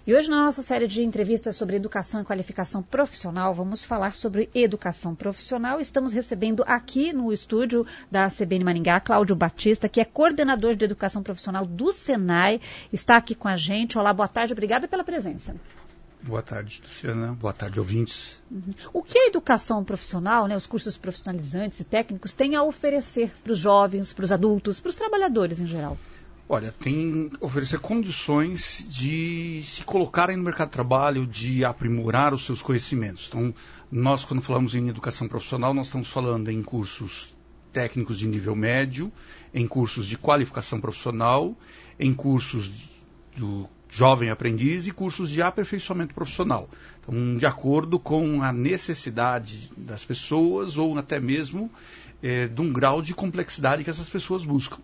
E hoje, na nossa série de entrevistas sobre educação e qualificação profissional, vamos falar sobre educação profissional. Estamos recebendo aqui no estúdio da CBN Maringá, Cláudio Batista, que é coordenador de educação profissional do Senai, está aqui com a gente. Olá, boa tarde, obrigada pela presença. Boa tarde, Luciana. Boa tarde, ouvintes. O que a educação profissional, os cursos profissionalizantes e técnicos, têm a oferecer para os jovens, para os adultos, para os trabalhadores em geral? Olha, tem oferecer condições de se colocarem no mercado de trabalho, de aprimorar os seus conhecimentos. Então, nós, quando falamos em educação profissional, nós estamos falando em cursos técnicos de nível médio, em cursos de qualificação profissional, em cursos do jovem aprendiz e cursos de aperfeiçoamento profissional. Então, de acordo com a necessidade das pessoas ou até mesmo de um grau de complexidade que essas pessoas buscam.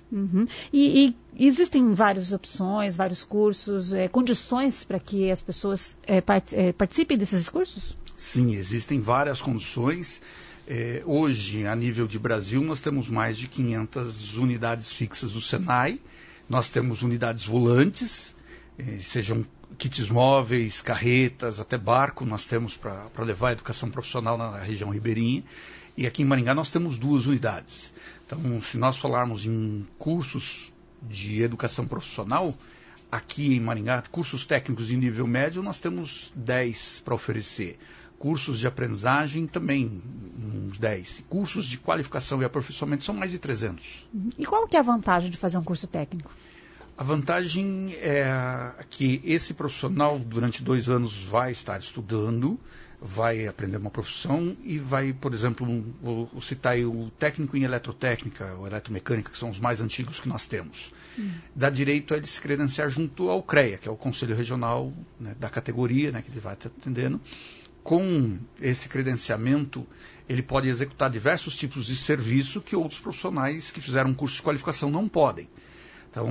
E existem várias opções, vários cursos, condições para que as pessoas participem desses cursos? Sim, existem várias condições. Hoje, a nível de Brasil, nós temos mais de 500 unidades fixas do Senai. Nós temos unidades volantes, sejam kits móveis, carretas, até barco nós temos para levar a educação profissional na região ribeirinha. E aqui em Maringá nós temos 2 unidades. Então, se nós falarmos em cursos de educação profissional, aqui em Maringá, cursos técnicos de nível médio, nós temos 10 para oferecer. Cursos de aprendizagem também, uns 10. Cursos de qualificação e aperfeiçoamento são mais de 300. E qual que é a vantagem de fazer um curso técnico? A vantagem é que esse profissional, durante 2 anos, vai estar estudando, vai aprender uma profissão e vai, por exemplo, vou citar aí o técnico em eletrotécnica ou eletromecânica, que são os mais antigos que nós temos. Dá direito a ele se credenciar junto ao CREA, que é o Conselho Regional da categoria, que ele vai estar atendendo. Com esse credenciamento, ele pode executar diversos tipos de serviço que outros profissionais que fizeram um curso de qualificação não podem. Então,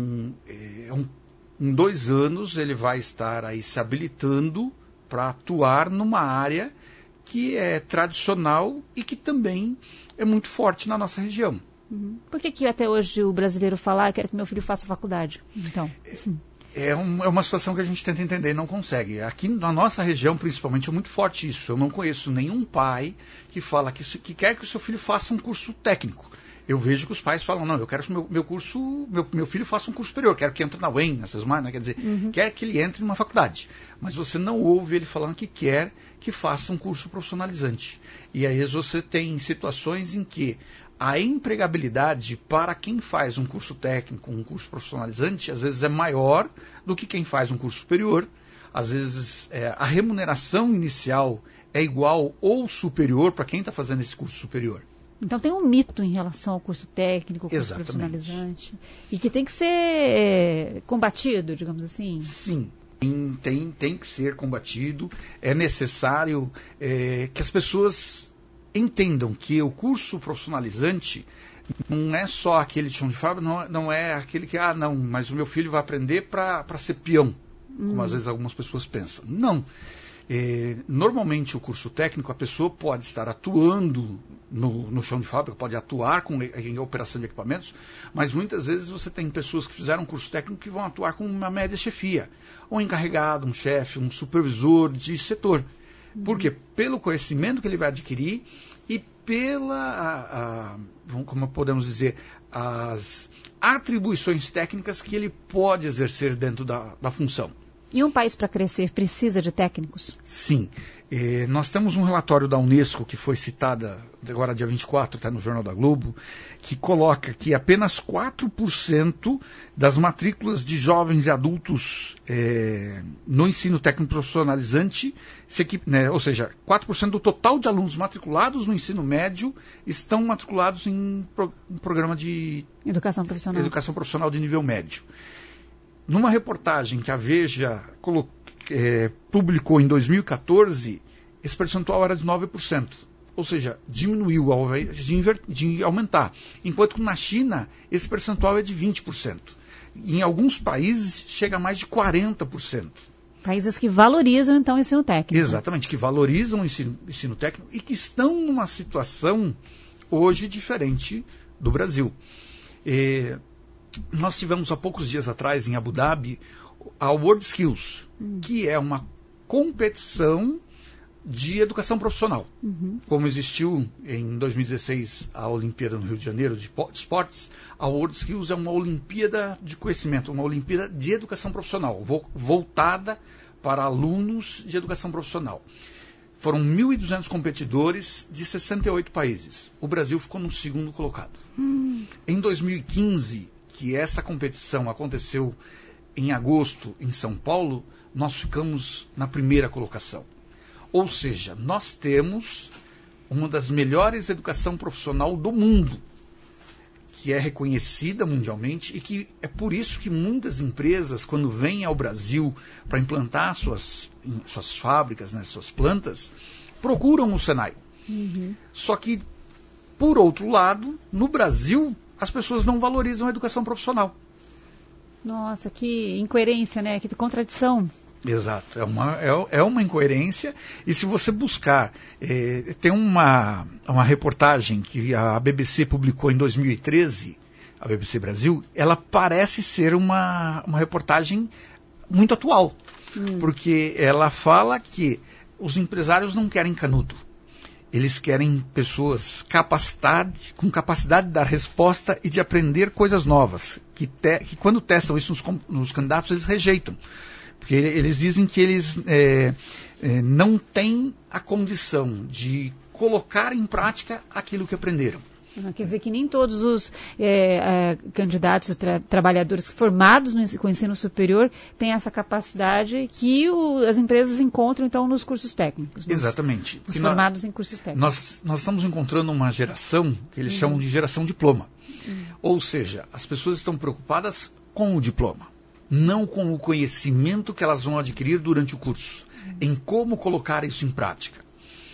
em 2 anos, ele vai estar aí se habilitando para atuar numa área que é tradicional e que também é muito forte na nossa região. Por que até hoje o brasileiro fala, quero que meu filho faça faculdade? Então... É uma situação que a gente tenta entender e não consegue. Aqui na nossa região, principalmente, é muito forte isso. Eu não conheço nenhum pai que fala que quer que o seu filho faça um curso técnico. Eu vejo que os pais falam, não, eu quero que meu filho faça um curso superior, quero que entre na UEM, nessas mais, quer dizer, quer que ele entre numa faculdade. Mas você não ouve ele falando que quer que faça um curso profissionalizante. E aí você tem situações em que a empregabilidade para quem faz um curso técnico, um curso profissionalizante, às vezes é maior do que quem faz um curso superior. Às vezes a remuneração inicial é igual ou superior para quem está fazendo esse curso superior. Então tem um mito em relação ao curso técnico, curso profissionalizante, e que tem que ser combatido, digamos assim? Sim, tem que ser combatido. É necessário que as pessoas entendam que o curso profissionalizante não é só aquele chão de fábrica, não é aquele que, mas o meu filho vai aprender para ser peão, como às vezes algumas pessoas pensam. Não. Normalmente o curso técnico, a pessoa pode estar atuando no chão de fábrica, pode atuar em operação de equipamentos, mas muitas vezes você tem pessoas que fizeram um curso técnico que vão atuar com uma média chefia, um encarregado, um chefe, um supervisor de setor. Por quê? Pelo conhecimento que ele vai adquirir e como podemos dizer, as atribuições técnicas que ele pode exercer dentro da função. E um país para crescer precisa de técnicos? Sim. Nós temos um relatório da Unesco que foi citada agora dia 24, está no Jornal da Globo, que coloca que apenas 4% das matrículas de jovens e adultos no ensino técnico profissionalizante, ou seja, 4% do total de alunos matriculados no ensino médio estão matriculados em um programa de educação profissional de nível médio. Numa reportagem que a Veja publicou em 2014, esse percentual era de 9%. Ou seja, diminuiu ao invés de aumentar. Enquanto que na China, esse percentual é de 20%. Em alguns países, chega a mais de 40%. Países que valorizam, então, o ensino técnico. Exatamente, que valorizam o ensino técnico e que estão numa situação hoje diferente do Brasil. Nós tivemos há poucos dias atrás, em Abu Dhabi, a WorldSkills, que é uma competição de educação profissional. Como existiu em 2016 a Olimpíada no Rio de Janeiro de esportes, a WorldSkills é uma Olimpíada de conhecimento, uma Olimpíada de educação profissional, voltada para alunos de educação profissional. Foram 1.200 competidores de 68 países. O Brasil ficou no segundo colocado. Em 2015, que essa competição aconteceu em agosto em São Paulo, nós ficamos na primeira colocação. Ou seja, nós temos uma das melhores educação profissional do mundo, que é reconhecida mundialmente e que é por isso que muitas empresas, quando vêm ao Brasil para implantar suas fábricas, né, suas plantas, procuram o Senai. Só que, por outro lado, no Brasil, as pessoas não valorizam a educação profissional. Nossa, que incoerência, né? Que contradição. Exato, é uma incoerência, e se você buscar, tem uma reportagem que a BBC publicou em 2013, a BBC Brasil, ela parece ser uma reportagem muito atual, porque ela fala que os empresários não querem canudo, eles querem pessoas com capacidade de dar resposta e de aprender coisas novas, que quando testam isso nos candidatos eles rejeitam. Porque eles dizem que eles não têm a condição de colocar em prática aquilo que aprenderam. Quer dizer que nem todos os candidatos, trabalhadores formados com ensino superior têm essa capacidade que as empresas encontram, então, nos cursos técnicos. Exatamente. Os formados em cursos técnicos. Nós estamos encontrando uma geração que eles chamam de geração diploma. Ou seja, as pessoas estão preocupadas com o diploma, não com o conhecimento que elas vão adquirir durante o curso, em como colocar isso em prática.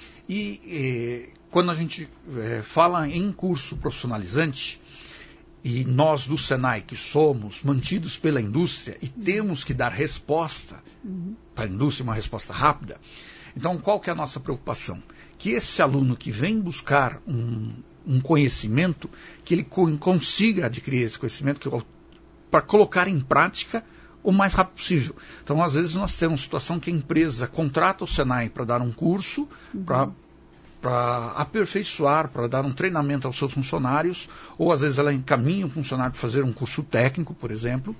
E quando a gente fala em curso profissionalizante, e nós do Senai, que somos mantidos pela indústria e temos que dar resposta para a indústria, uma resposta rápida, então qual que é a nossa preocupação? Que esse aluno que vem buscar um conhecimento, que ele consiga adquirir esse conhecimento, para colocar em prática o mais rápido possível. Então, às vezes, nós temos situação que a empresa contrata o Senai para dar um curso, para aperfeiçoar, para dar um treinamento aos seus funcionários, ou às vezes ela encaminha um funcionário para fazer um curso técnico, por exemplo,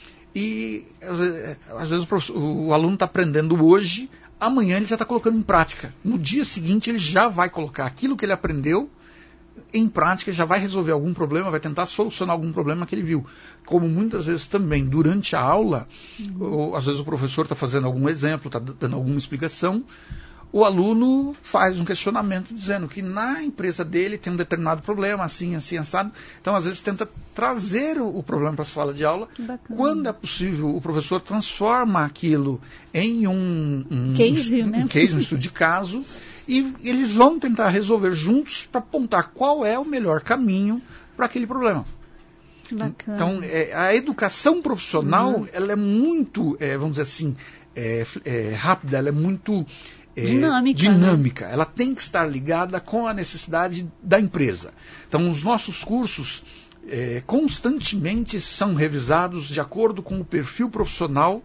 e às vezes o aluno está aprendendo hoje, amanhã ele já está colocando em prática. No dia seguinte, ele já vai colocar aquilo que ele aprendeu em prática, já vai resolver algum problema, vai tentar solucionar algum problema que ele viu. Como muitas vezes também, durante a aula, ou, às vezes o professor está fazendo algum exemplo, está dando alguma explicação, o aluno faz um questionamento dizendo que na empresa dele tem um determinado problema, assim, assim, assado. Então, às vezes, tenta trazer o problema para a sala de aula. Quando é possível, o professor transforma aquilo em um case, um estudo de caso, e eles vão tentar resolver juntos para apontar qual é o melhor caminho para aquele problema. Bacana. Então, a educação profissional, ela é muito, vamos dizer assim, rápida, ela é muito dinâmica. Né? Ela tem que estar ligada com a necessidade da empresa. Então, os nossos cursos constantemente são revisados de acordo com o perfil profissional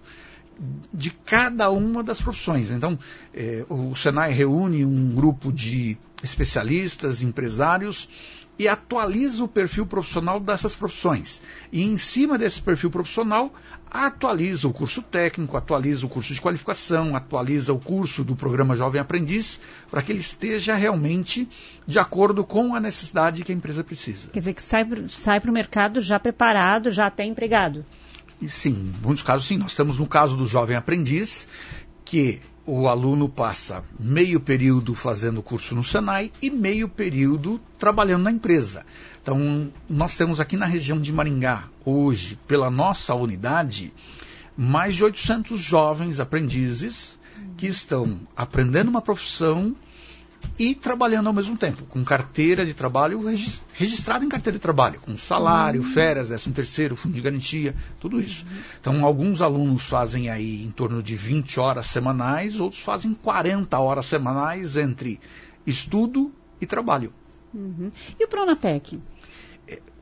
de cada uma das profissões. Então, o Senai reúne um grupo de especialistas, empresários, e atualiza o perfil profissional dessas profissões. E em cima desse perfil profissional, atualiza o curso técnico, atualiza o curso de qualificação, atualiza o curso do programa Jovem Aprendiz, para que ele esteja realmente de acordo com a necessidade que a empresa precisa. Quer dizer, que sai para o mercado já preparado, já até empregado. E sim, em muitos casos sim. Nós estamos no caso do Jovem Aprendiz, que o aluno passa meio período fazendo curso no Senai e meio período trabalhando na empresa. Então, nós temos aqui na região de Maringá, hoje, pela nossa unidade, mais de 800 jovens aprendizes que estão aprendendo uma profissão e trabalhando ao mesmo tempo, com carteira de trabalho registrado em carteira de trabalho, com salário, férias, 13º, fundo de garantia, tudo isso. Então, alguns alunos fazem aí em torno de 20 horas semanais, outros fazem 40 horas semanais entre estudo e trabalho. E o Pronatec?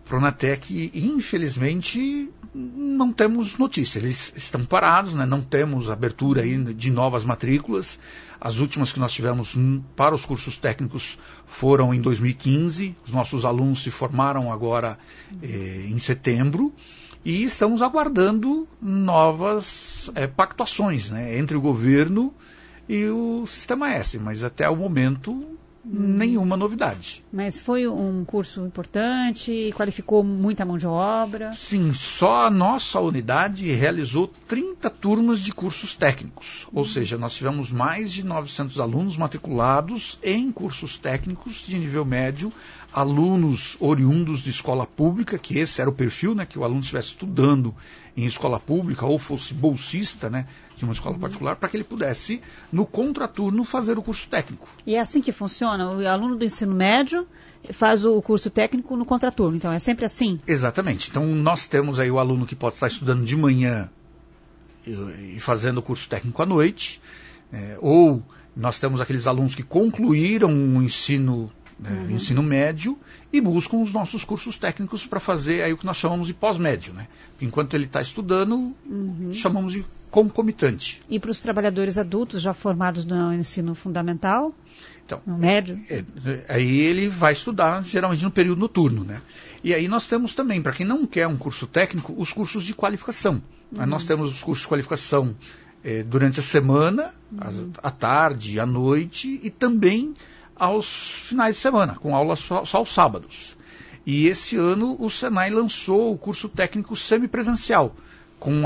Pronatec, infelizmente, não temos notícia. Eles estão parados, né? Não temos abertura aí de novas matrículas. As últimas que nós tivemos para os cursos técnicos foram em 2015. Os nossos alunos se formaram agora em setembro. E estamos aguardando novas pactuações, né? Entre o governo e o Sistema S. Mas até o momento, nenhuma novidade. Mas foi um curso importante, qualificou muita mão de obra? Sim, só a nossa unidade realizou 30 turmas de cursos técnicos. Ou seja, nós tivemos mais de 900 alunos matriculados em cursos técnicos de nível médio, alunos oriundos de escola pública, que esse era o perfil, né, que o aluno estivesse estudando em escola pública ou fosse bolsista, né, de uma escola particular, para que ele pudesse, no contraturno, fazer o curso técnico. E é assim que funciona? O aluno do ensino médio faz o curso técnico no contraturno, então é sempre assim? Exatamente. Então nós temos aí o aluno que pode estar estudando de manhã e fazendo o curso técnico à noite, ou nós temos aqueles alunos que concluíram o ensino médio e buscam os nossos cursos técnicos para fazer aí o que nós chamamos de pós-médio, né? Enquanto ele está estudando, chamamos de concomitante. E para os trabalhadores adultos já formados no ensino fundamental, então, no médio? Aí ele vai estudar geralmente no período noturno, né? E aí nós temos também, para quem não quer um curso técnico, os cursos de qualificação. Nós temos os cursos de qualificação durante a semana, à tarde, à noite e também aos finais de semana, com aulas só aos sábados. E esse ano o Senai lançou o curso técnico semipresencial, com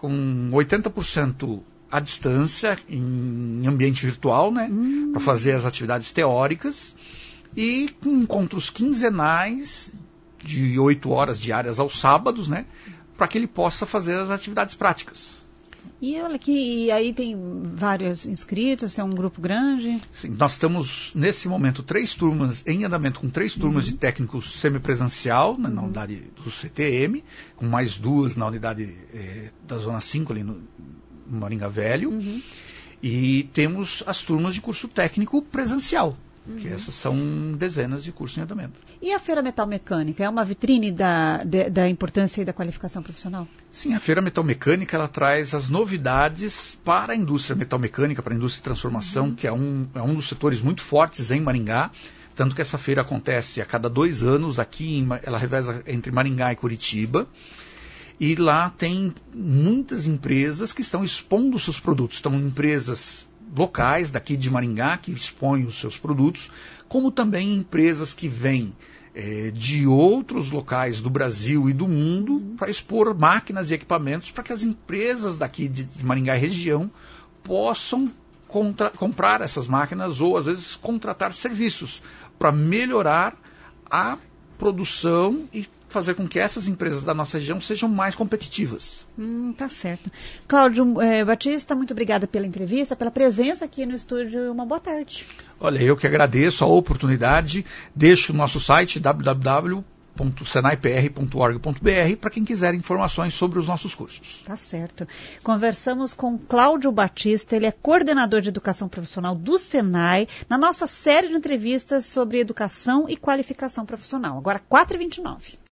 80% à distância, em ambiente virtual, né, para fazer as atividades teóricas, e com encontros quinzenais de 8 horas diárias aos sábados, né, para que ele possa fazer as atividades práticas. E olha aqui, aí tem vários inscritos, é um grupo grande? Sim, nós estamos, nesse momento, 3 turmas em andamento, com 3 turmas de técnico semipresencial, né, na unidade do CTM, com mais 2 na unidade da Zona 5, ali no Maringá Velho, e temos as turmas de curso técnico presencial, que essas são dezenas de cursos em andamento. E a Feira Metal Mecânica é uma vitrine da importância e da qualificação profissional? Sim, a Feira Metal Mecânica ela traz as novidades para a indústria metal mecânica, para a indústria de transformação, que é um dos setores muito fortes em Maringá, tanto que essa feira acontece a cada 2 anos, aqui ela reveza entre Maringá e Curitiba, e lá tem muitas empresas que estão expondo seus produtos, estão empresas locais daqui de Maringá que expõem os seus produtos, como também empresas que vêm de outros locais do Brasil e do mundo para expor máquinas e equipamentos para que as empresas daqui de Maringá e região possam comprar essas máquinas ou às vezes contratar serviços para melhorar a produção e fazer com que essas empresas da nossa região sejam mais competitivas. Tá certo. Cláudio Batista, muito obrigada pela entrevista, pela presença aqui no estúdio. Uma boa tarde. Olha, eu que agradeço a oportunidade. Deixo o nosso site www.senaipr.org.br para quem quiser informações sobre os nossos cursos. Tá certo. Conversamos com Cláudio Batista, ele é coordenador de educação profissional do Senai, na nossa série de entrevistas sobre educação e qualificação profissional. Agora 4h29.